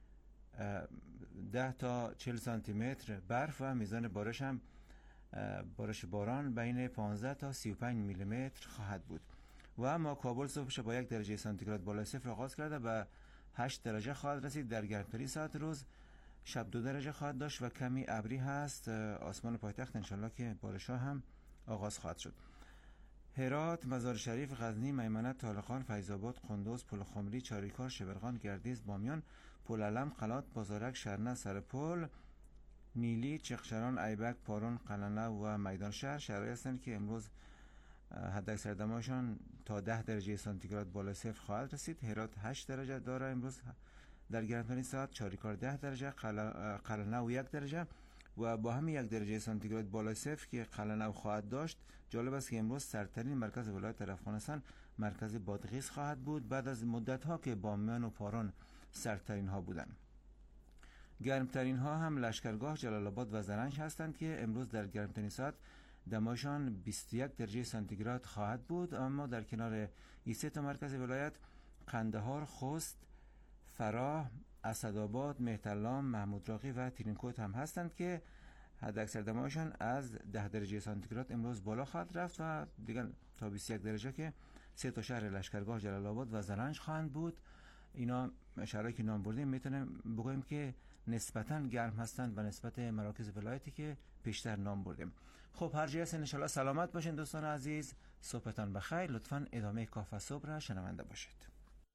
10 تا 40 سانتی متر برف و میزان بارش هم بارش باران بین 15 تا 35 میلی متر خواهد بود. و اما کابل صبحش با 1 درجه سانتیگراد بالای صفر آغاز کرده و 8 درجه خواهد رسید. در گرمترین ساعت روز شب 2 درجه خواهد داشت و کمی ابری هست. آسمان پایتخت انشالله که بارش ها هم آغاز خواهد شد. هرات، مزار شریف، غزنی، میمنت، طالقان، فیض‌آباد، قندوز، پلخمری، چاریکار، شبرغان، گردیز، بامیان، پلعلم، قلات، بازارک، شرنه، سرپل، نیلی، چقچران، ایبک، پارون، قلنه و میدان شهر شهرهایی هستند که امروز حداکثر دمایشان تا 10 درجه سانتیگراد بالای صفر خواهد رسید. هرات 8 درجه داره امروز در گرمترین ساعت، چاریکار 10 درجه، قلنه و 1 درجه و با همین 1 درجه سانتیگراد بالای صفر که قلنه خواهد داشت. جالب است که امروز سردترین مرکز ولایت در افغانستان مرکز بادغیس خواهد بود بعد از مدت ها که بامیان و پارون سردترین ها بودند. گرمترین ها هم لشکرگاه، جلال آباد و زرنج هستند که امروز در گرمترین ساعت دمایشان 21 درجه سانتیگراد خواهد بود. اما در کنار این سه تا مرکز ولایت قندهار، خوست، فراه، اسدآباد، مهترلام، محمود راقی و ترینکوت هم هستند که حداکثر دمایشان از 10 درجه سانتیگراد امروز بالا خواهد رفت و دیگر تا 21 درجه که 3 تا شهر لشکرگاه، جلال آباد و زرنج خواهند بود. اینا شهرهایی که نام بردیم میتونیم بگوییم که نسبتاً گرم هستند و نسبت مراکز ولایتی که پیشتر نام بردیم. خب هر جای هستین ان شاء الله سلامت باشین دوستان عزیز. صبحتان بخیر. لطفاً ادامه کافه صبح را شنونده باشید.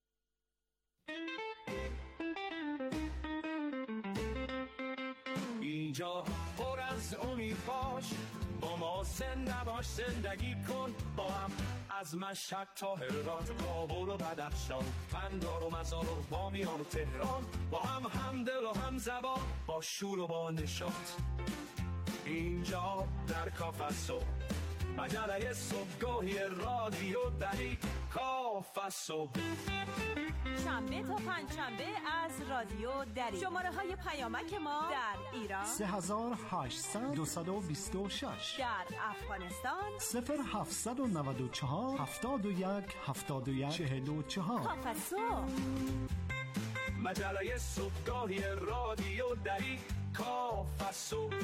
اینجا پر از امید باش، با ما زنده باش، زندگی کن با هم. از مشهد تا هرات، کابل و بدخشان، قندهار و مزار و بامیان و تهران، با هم همدل و هم زبان، با شور و با نشاط. اینجا در کافه صبح، مجله صبحگاهی رادیو دری کافه صبح. شنبه تا پنجشنبه از رادیو دری. شماره های پیامک ما در ایران 3800 226، در افغانستان 0794 71 71 44. کافه صبح، مجله صبحگاهی رادیو دری کافه صبح.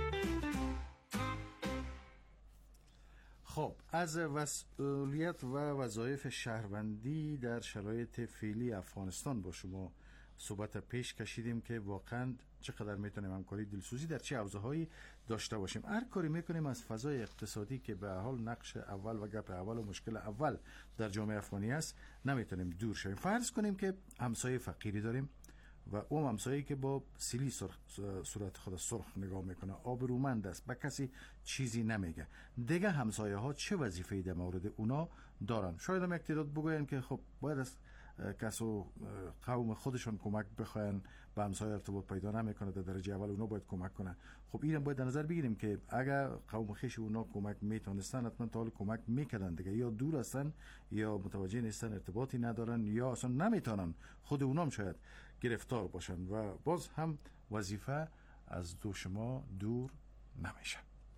خب از مسئولیت و وظایف شهروندی در شرایط فعلی افغانستان با شما صحبت پیش کشیدیم که واقعا چقدر میتونیم همکاری دلسوزی در چه حوزه‌هایی داشته باشیم. هر کاری میکنیم از فضای اقتصادی که به حال نقش اول و گپ اول و مشکل اول در جامعه افغانی است نمیتونیم دور شویم. فرض کنیم که همسایه فقیری داریم و اون همسایه‌ای که با سیلی صورت خود سرخ نگاه میکنه، آبرومند است، به کسی چیزی نمیگه، دیگه همسایه ها چه وظیفه‌ای در مورد اونا دارن؟ شاید هم اقتدار بگوین که خب باید از کس و قوم خودشون کمک بخواین، به همسایه ارتباط پیدا نمیکنه، در درجه اول اونا باید کمک کنن. خب اینم باید در نظر بگیریم که اگر قوم خیش اونا کمک میتونستن حتما تا حال کمک میکردن دیگه، یا دور هستن یا متوجه نیستن، ارتباطی ندارن یا اصلا نمیتونن، خود اونام شاید گرفتار باشن و باز هم وظیفه از دو شما دور نمیشه.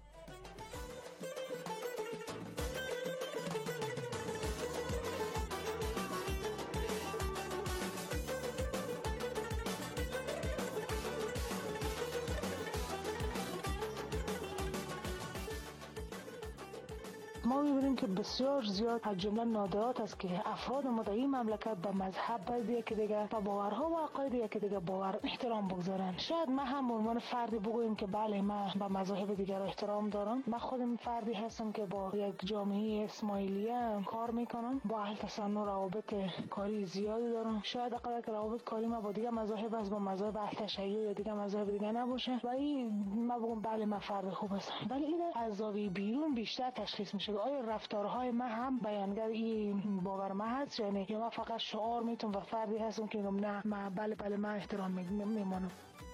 ما می‌بینیم که بسیار زیاد از جمله نادرات است که افراد ما در این مملکت به مذهب بعضی یکی دیگه و باورها و عقاید یکی دیگه باور احترام بگذارن. شاید ما هم به عنوان فردی بگوییم که بله من به مذاهب دیگر احترام دارم. من خودم فردی هستم که با یک جامعه اسماعیلیه کار میکنم، با اهل تسنن روابط کاری زیادی دارم. شاید اقلا که روابط کاری ما با دیگر مذاهب از با مذاهب اهل تشیع یا دیگر مذاهب دیگه نباشه و این ما بگم بله من فرد خوب هستم، ولی این از زاویه بیرون بیشتر تشخیص میشه. آیا رفتارهای من هم بیانگر این باور من هست یعنی یا من فقط شعار میتونم و فردی هستم که نه من بله من احترام میمانم.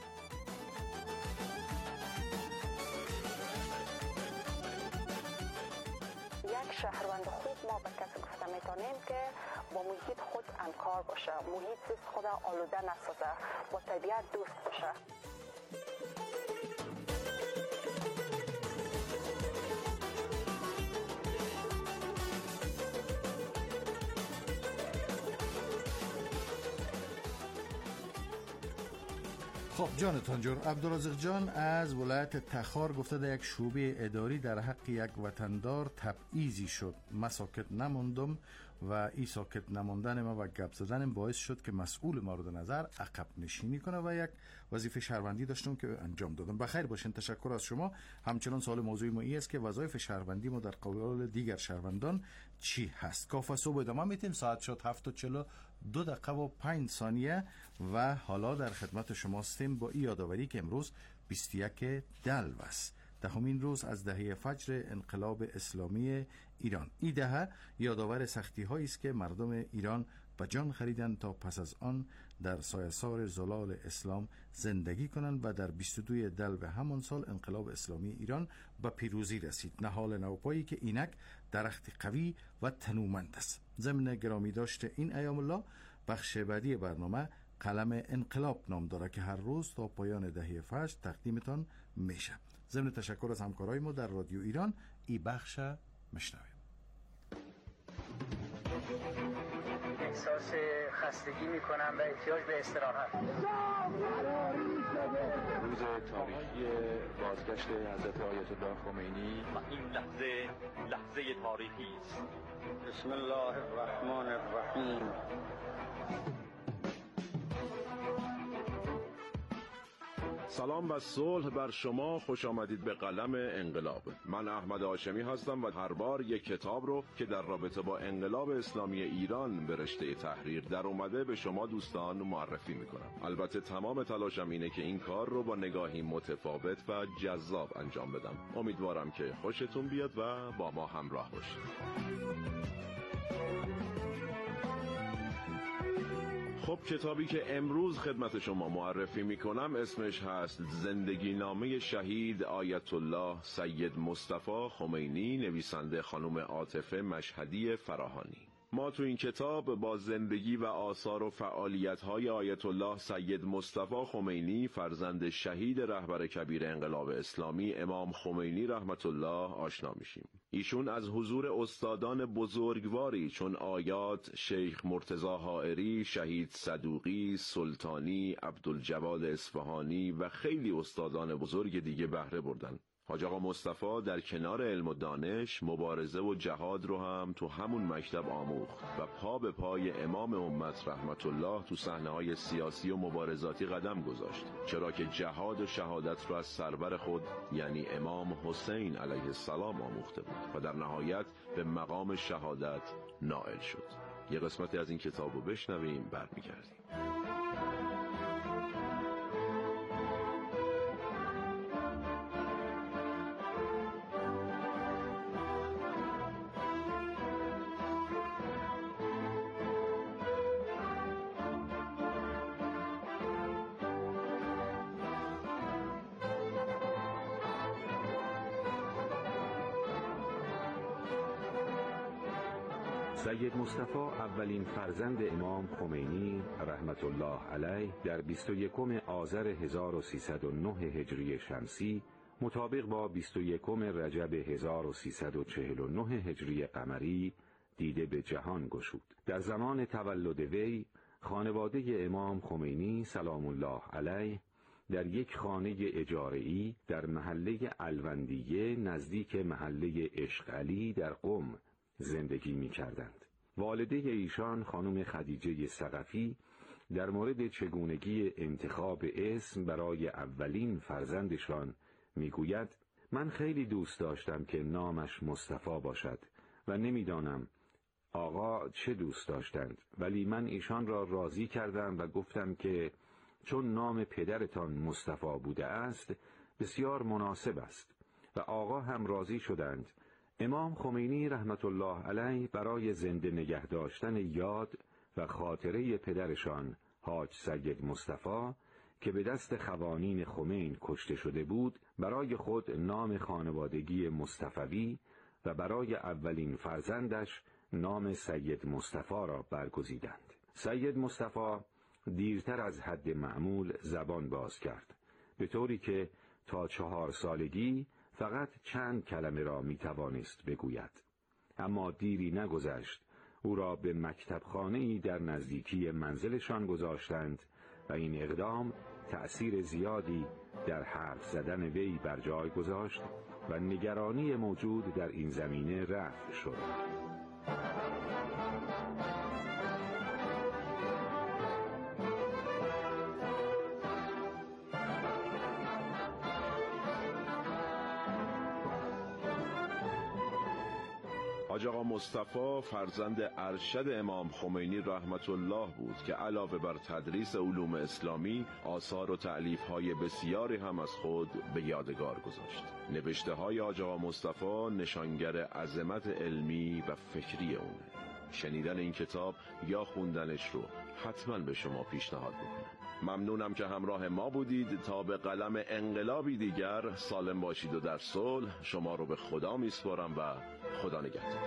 یک شهروند خوب ما به کسی گفته میتونیم که با محیط خود همکار باشه، محیط زیست خود آلوده نسازه، با طبیعت دوست باشه. خب جانتان جان، عبدالرزاق جان از ولایت تخار گفته در یک شعبه اداری در حق یک وطندار تبعیضی شد، من ساکت نماندم و این ساکت نماندن ما و گپ زدنم باعث شد که مسئول مورد نظر عقب نشینی کنه و یک وظیفه شهروندی داشتم که انجام دادم. بخیر باشین، تشکر از شما. همچنان سوال موضوع ما این است که وظایف شهروندی ما در قبال دیگر شهروندان چی هست؟ کافه صبح ادامه میتیم. ساعت شد 7:42 و حالا در خدمت شما هستیم با این یادآوری که امروز 21 دلو است، دهمین روز از دهه فجر انقلاب اسلامی ایران. این دهه یادآور سختی هایی است که مردم ایران به جان خریدند تا پس از آن در سایه‌سار زلال اسلام زندگی کنند و در 22 دلو همان سال انقلاب اسلامی ایران به پیروزی رسید، نهال نوپایی که اینک درخت قوی و تنومند است. ضمن گرامی داشته این ایام الله، بخش بعدی برنامه قلم انقلاب نام داره که هر روز تا پایان دهه فجر تقدیمتان میشه. ضمن تشکر از همکارای ما در رادیو ایران، این بخش مشنویم. احساس خستگی میکنم و احتیاج به استراحت. روز تاریخی بازگشت حضرت آیت الله خمینی و این لحظه تاریخی است. بسم الله الرحمن الرحیم. سلام و صلح بر شما، خوش آمدید به قلم انقلاب. من احمد هاشمی هستم و هر بار یک کتاب رو که در رابطه با انقلاب اسلامی ایران به رشته تحریر در اومده به شما دوستان معرفی میکنم. البته تمام تلاشم اینه که این کار رو با نگاهی متفاوت و جذاب انجام بدم. امیدوارم که خوشتون بیاد و با ما همراه باشید. خب کتابی که امروز خدمت شما معرفی میکنم اسمش هست زندگی نامه شهید آیت الله سید مصطفی خمینی، نویسنده خانم عاطفه مشهدی فراهانی. ما تو این کتاب با زندگی و آثار و فعالیت‌های آیت الله سید مصطفی خمینی، فرزند شهید رهبر کبیر انقلاب اسلامی امام خمینی رحمت الله آشنا میشیم. ایشون از حضور استادان بزرگواری چون آیات، شیخ مرتضی حائری، شهید صدوقی، سلطانی، عبدالجواد اصفهانی و خیلی استادان بزرگ دیگه بهره بردن. حاج آقا مصطفی در کنار علم و دانش، مبارزه و جهاد رو هم تو همون مکتب آموخت و پا به پای امام امت رحمت الله تو صحنه‌های سیاسی و مبارزاتی قدم گذاشت، چرا که جهاد و شهادت رو از سرور خود یعنی امام حسین علیه السلام آموخته بود و در نهایت به مقام شهادت نائل شد. یه قسمتی از این کتاب رو بشنویم برمیگردیم. سید مصطفی اولین فرزند امام خمینی رحمت الله علیه در 21 آذر 1309 هجری شمسی مطابق با 21 رجب 1349 هجری قمری دیده به جهان گشود. در زمان تولد وی خانواده امام خمینی سلام الله علیه در یک خانه اجاره‌ای در محله الوندیه نزدیک محله عشق علی در قم زندگی می کردند. والده ایشان خانم خدیجه ثقفی در مورد چگونگی انتخاب اسم برای اولین فرزندشان می گوید: من خیلی دوست داشتم که نامش مصطفی باشد و نمیدانم آقا چه دوست داشتند، ولی من ایشان را راضی کردم و گفتم که چون نام پدرتان مصطفی بوده است بسیار مناسب است و آقا هم راضی شدند. امام خمینی رحمت الله علیه برای زنده نگه داشتن یاد و خاطره پدرشان حاج سید مصطفی که به دست خوانین خمین کشته شده بود برای خود نام خانوادگی مصطفوی و برای اولین فرزندش نام سید مصطفی را برگزیدند. سید مصطفی دیرتر از حد معمول زبان باز کرد، به طوری که تا 4 سالگی فقط چند کلمه را می توانست بگوید. اما دیری نگذشت او را به مکتبخانه‌ای در نزدیکی منزلشان گذاشتند و این اقدام تأثیر زیادی در حرف زدن وی بر جای گذاشت و نگرانی موجود در این زمینه رفع شد. حاج آقا مصطفی فرزند ارشد امام خمینی رحمت الله بود که علاوه بر تدریس علوم اسلامی آثار و تألیف‌های بسیاری هم از خود به یادگار گذاشت. نوشته‌های حاج آقا مصطفی نشانگر عظمت علمی و فکری اونه. شنیدن این کتاب یا خوندنش رو حتما به شما پیشنهاد میکنم. ممنونم که همراه ما بودید. تا به قلم انقلابی دیگر سالم باشید و در صلح. شما رو به خدا میسپارم و خدا نگهدار.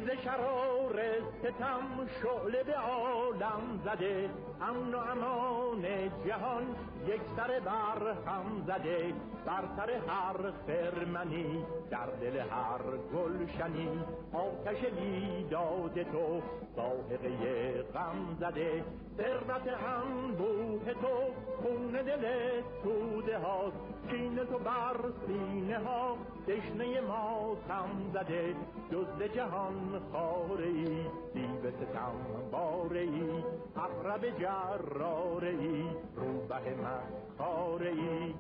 شرار ستم شعله به عالم زده، امن و امان جهان یک سر بر هم زده، بر سر هر خرمنی در دل هر گلشنی آتش بیداد تو ساحقه غم زده، ثروت انبوه تو خون دل توده هاست، کینه تو بر سینه ها دشنه ما سم زده، جز جهان خاره ای دیو ستم باره ای عقرب جراره ای روبه مسخاره ای.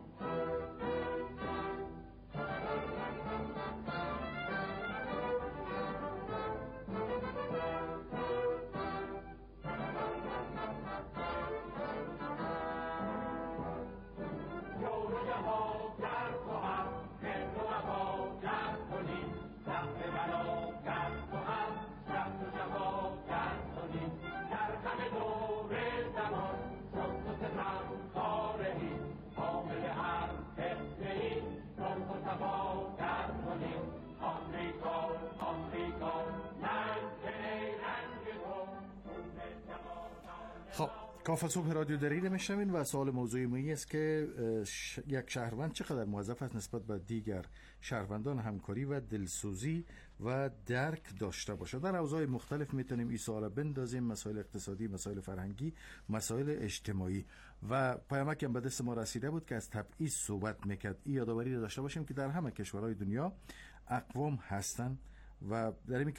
کافه صبح رادیو دریده میشنوین و سوال موضوعی ما است که یک شهروند چقدر موظف است نسبت به دیگر شهروندان همکاری و دلسوزی و درک داشته باشد. در اوضاع مختلف میتونیم این سوال بندازیم، مسائل اقتصادی، مسائل فرهنگی، مسائل اجتماعی. و پیامکی هم به دست ما رسیده بود که از تبعیض صحبت میکرد. این یادآوری داشته باشیم که در همه کشورهای دنیا اقوام هستند و در این